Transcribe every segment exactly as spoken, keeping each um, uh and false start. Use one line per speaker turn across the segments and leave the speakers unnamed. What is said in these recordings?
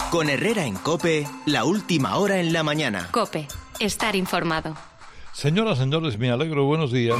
Con Herrera en COPE, la última hora en la mañana.
COPE, estar informado.
Señoras, señores, me alegro, buenos días.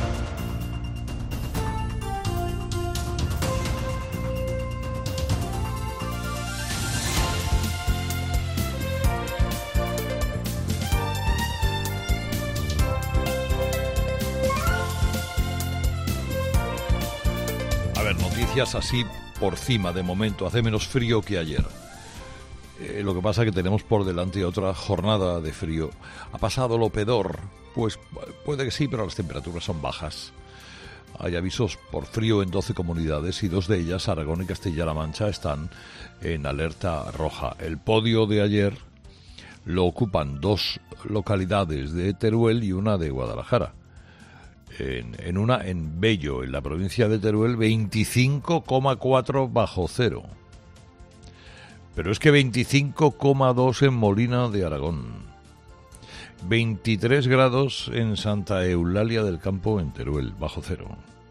A ver, noticias así por cima de momento. Hace menos frío que ayer. Eh, lo que pasa es que tenemos por delante otra jornada de frío. ¿Ha pasado lo peor? Pues puede que sí, pero las temperaturas son bajas. Hay avisos por frío en doce comunidades y dos de ellas, Aragón y Castilla-La Mancha, están en alerta roja. El podio de ayer lo ocupan dos localidades de Teruel y una de Guadalajara. En, en una, en Bello, en la provincia de Teruel, veinticinco coma cuatro bajo cero. Pero es que veinticinco coma dos en Molina de Aragón, veintitrés grados en Santa Eulalia del Campo, en Teruel, bajo cero.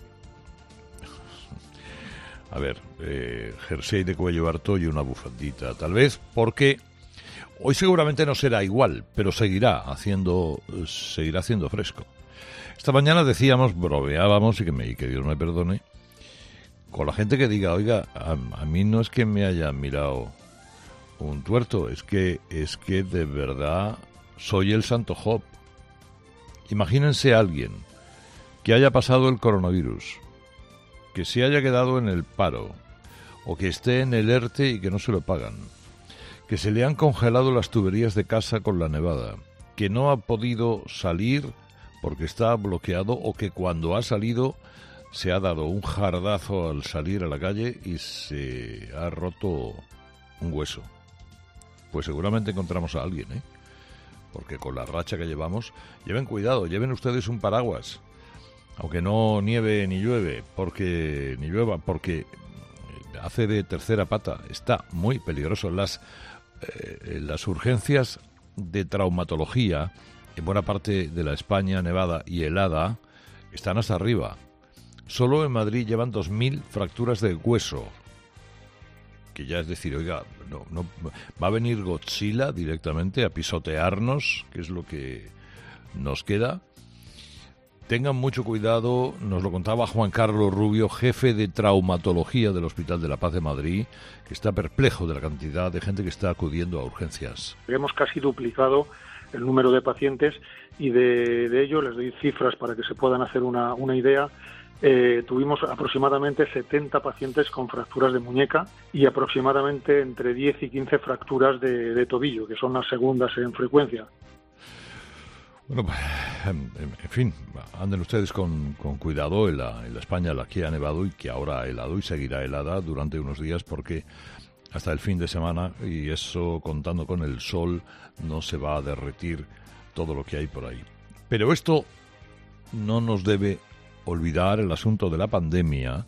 A ver, eh, jersey de cuello harto y una bufandita, tal vez porque hoy seguramente no será igual, pero seguirá haciendo, seguirá haciendo fresco. Esta mañana decíamos, bromeábamos, y que, me, y que Dios me perdone, con la gente que diga, oiga, a, a mí no es que me hayan mirado un tuerto, es que es que de verdad soy el Santo Job. Imagínense a alguien que haya pasado el coronavirus, que se haya quedado en el paro, o que esté en el ERTE y que no se lo pagan, que se le han congelado las tuberías de casa con la nevada, que no ha podido salir porque está bloqueado, o que cuando ha salido se ha dado un jardazo al salir a la calle y se ha roto un hueso. Pues seguramente encontramos a alguien, ¿eh? Porque con la racha que llevamos, lleven cuidado, lleven ustedes un paraguas, aunque no nieve ni llueve, porque ni llueva, porque hace de tercera pata, está muy peligroso. Las, eh, las urgencias de traumatología en buena parte de la España nevada y helada están hasta arriba. Solo en Madrid llevan dos mil fracturas de hueso. Que ya es decir, oiga, no, no va a venir Godzilla directamente a pisotearnos, que es lo que nos queda. Tengan mucho cuidado, nos lo contaba Juan Carlos Rubio, jefe de traumatología del Hospital de la Paz de Madrid, que está perplejo de la cantidad de gente que está acudiendo a urgencias.
Hemos casi duplicado el número de pacientes y de, de ello les doy cifras para que se puedan hacer una, una idea. Eh, tuvimos aproximadamente setenta pacientes con fracturas de muñeca y aproximadamente entre diez y quince fracturas de, de tobillo, que son las segundas en frecuencia.
Bueno, pues, en, en fin, anden ustedes con, con cuidado en la, en la España, la que ha nevado y que ahora ha helado y seguirá helada durante unos días, porque hasta el fin de semana, y eso contando con el sol, no se va a derretir todo lo que hay por ahí. Pero esto no nos debe olvidar el asunto de la pandemia,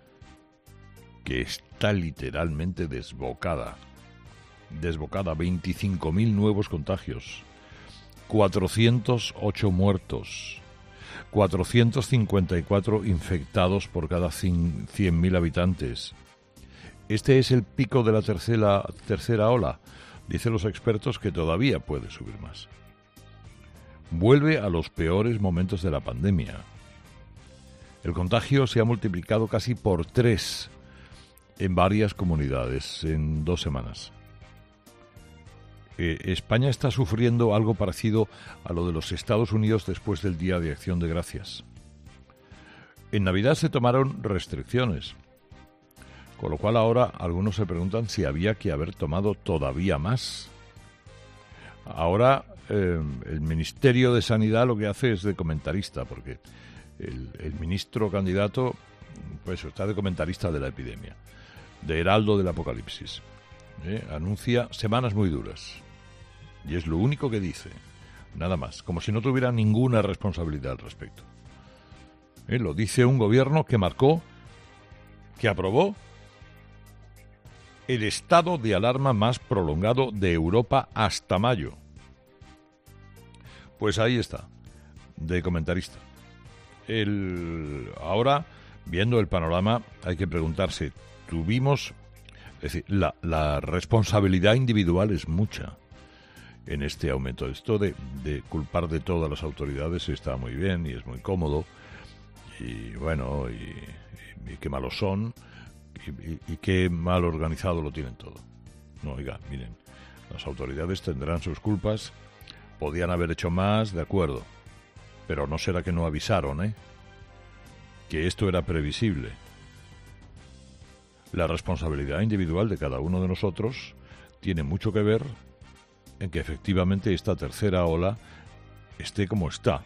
que está literalmente desbocada. Desbocada, veinticinco mil nuevos contagios, cuatrocientos ocho muertos, cuatrocientos cincuenta y cuatro infectados por cada cien mil habitantes. Este es el pico de la tercera, tercera ola. Dicen los expertos que todavía puede subir más. Vuelve a los peores momentos de la pandemia. El contagio se ha multiplicado casi por tres en varias comunidades en dos semanas. Eh, España está sufriendo algo parecido a lo de los Estados Unidos después del Día de Acción de Gracias. En Navidad se tomaron restricciones, con lo cual ahora algunos se preguntan si había que haber tomado todavía más. Ahora eh, el Ministerio de Sanidad lo que hace es de comentarista, porque El, el ministro candidato pues está de comentarista de la epidemia, de heraldo del apocalipsis. ¿eh? Anuncia semanas muy duras. Y es lo único que dice. Nada más. Como si no tuviera ninguna responsabilidad al respecto. ¿eh? Lo dice un gobierno que marcó, que aprobó el estado de alarma más prolongado de Europa hasta mayo. Pues ahí está, de comentarista. El, ahora, viendo el panorama, hay que preguntarse, tuvimos, Es decir, la, la responsabilidad individual es mucha en este aumento. Esto de, de culpar de todas las autoridades está muy bien y es muy cómodo. Y bueno, y, y, y qué malos son y, y, y qué mal organizado lo tienen todo. No, oiga, miren, las autoridades tendrán sus culpas, podían haber hecho más, de acuerdo, pero no será que no avisaron, ¿eh? Que esto era previsible. La responsabilidad individual de cada uno de nosotros tiene mucho que ver en que efectivamente esta tercera ola esté como está.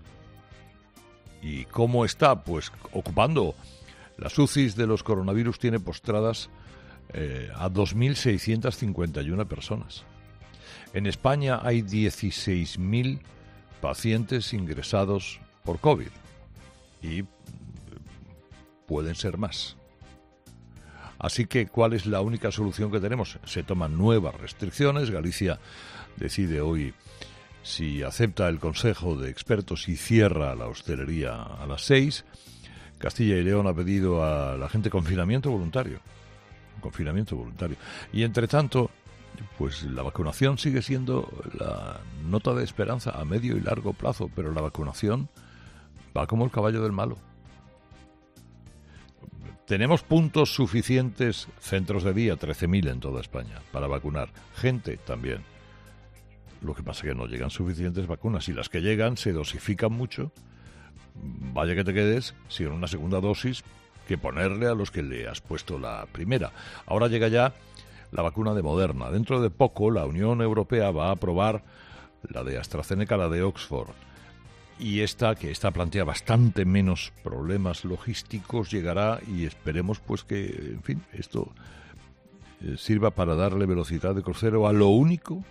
¿Y cómo está? Pues ocupando. Las U C Is de los coronavirus tiene postradas eh, a dos mil seiscientas cincuenta y una personas. En España hay dieciséis mil pacientes ingresados por COVID y pueden ser más. Así que, ¿cuál es la única solución que tenemos? Se toman nuevas restricciones. Galicia decide hoy si acepta el consejo de expertos y cierra la hostelería a las seis. Castilla y León ha pedido a la gente confinamiento voluntario. Confinamiento voluntario. Y entre tanto, pues la vacunación sigue siendo la nota de esperanza a medio y largo plazo, pero la vacunación va como el caballo del malo. Tenemos puntos suficientes, centros de día, trece mil en toda España, para vacunar. Gente también. Lo que pasa es que no llegan suficientes vacunas. Y las que llegan se dosifican mucho. Vaya que te quedes sin una segunda dosis que ponerle a los que le has puesto la primera. Ahora llega ya la vacuna de Moderna. Dentro de poco la Unión Europea va a aprobar la de AstraZeneca, la de Oxford. Y esta, que esta plantea bastante menos problemas logísticos, llegará y esperemos pues que, en fin, esto eh, sirva para darle velocidad de crucero a lo único,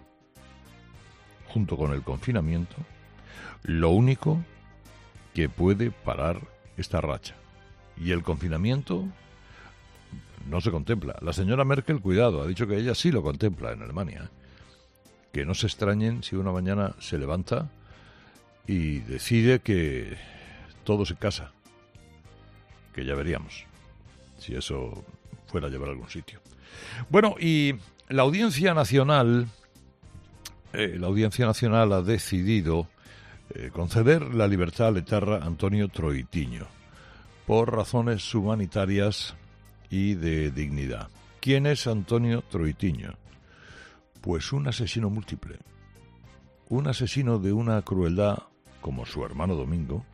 junto con el confinamiento, lo único que puede parar esta racha. Y el confinamiento no se contempla. La señora Merkel, cuidado, ha dicho que ella sí lo contempla en Alemania. Que no se extrañen si una mañana se levanta y decide que todo se casa, que ya veríamos si eso fuera a llevar a algún sitio. Bueno, y la Audiencia Nacional, eh, la Audiencia Nacional ha decidido eh, conceder la libertad al etarra Antonio Troitiño por razones humanitarias y de dignidad. ¿Quién es Antonio Troitiño? Pues un asesino múltiple, un asesino de una crueldad como su hermano Domingo,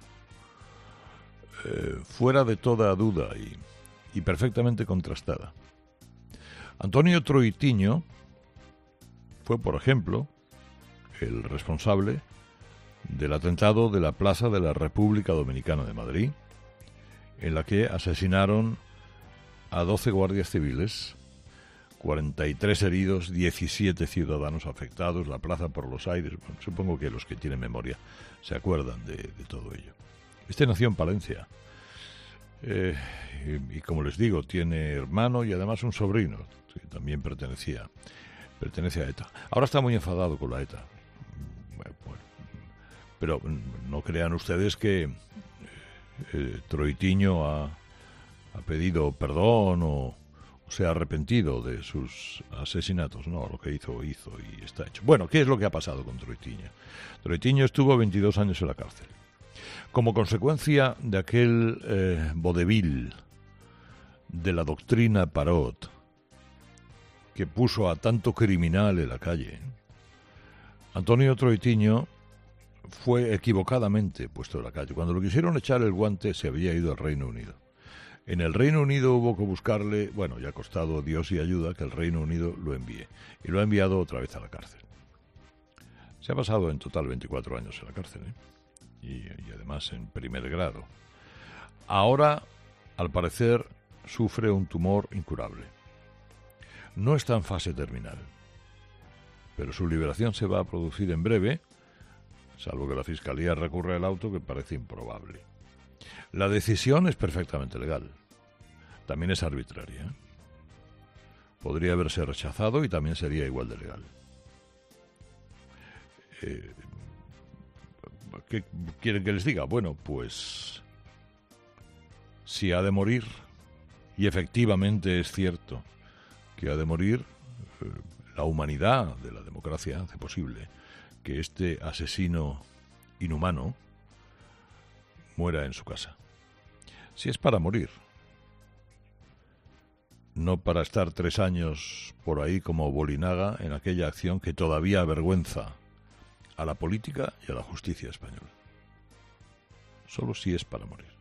eh, fuera de toda duda y, y perfectamente contrastada. Antonio Troitiño fue, por ejemplo, el responsable del atentado de la Plaza de la República Dominicana de Madrid, en la que asesinaron a doce guardias civiles, cuarenta y tres heridos, diecisiete ciudadanos afectados, la plaza por los aires. Bueno, supongo que los que tienen memoria se acuerdan de, de todo ello. Este nació en Palencia. Eh, y, y como les digo, tiene hermano y además un sobrino que también pertenecía, pertenece a ETA. Ahora está muy enfadado con la ETA. Bueno, bueno, pero no crean ustedes que eh, Troitiño ha, ha pedido perdón o se ha arrepentido de sus asesinatos. No, lo que hizo, hizo y está hecho. Bueno, ¿qué es lo que ha pasado con Troitiño? Troitiño estuvo veintidós años en la cárcel. Como consecuencia de aquel eh, vodevil de la doctrina Parot, que puso a tanto criminal en la calle, Antonio Troitiño fue equivocadamente puesto en la calle. Cuando lo quisieron echar el guante, se había ido al Reino Unido. En el Reino Unido hubo que buscarle, bueno, ya ha costado Dios y ayuda que el Reino Unido lo envíe. Y lo ha enviado otra vez a la cárcel. Se ha pasado en total veinticuatro años en la cárcel, ¿eh? y, y además en primer grado. Ahora, al parecer, sufre un tumor incurable. No está en fase terminal, pero su liberación se va a producir en breve, salvo que la Fiscalía recurra al auto, que parece improbable. La decisión es perfectamente legal. También es arbitraria. Podría haberse rechazado y también sería igual de legal. Eh, ¿Qué quieren que les diga? Bueno, pues si ha de morir, y efectivamente es cierto que ha de morir, eh, la humanidad de la democracia hace posible que este asesino inhumano muera en su casa. Si es para morir, no para estar tres años por ahí como Bolinaga en aquella acción que todavía avergüenza a la política y a la justicia española. Solo si es para morir.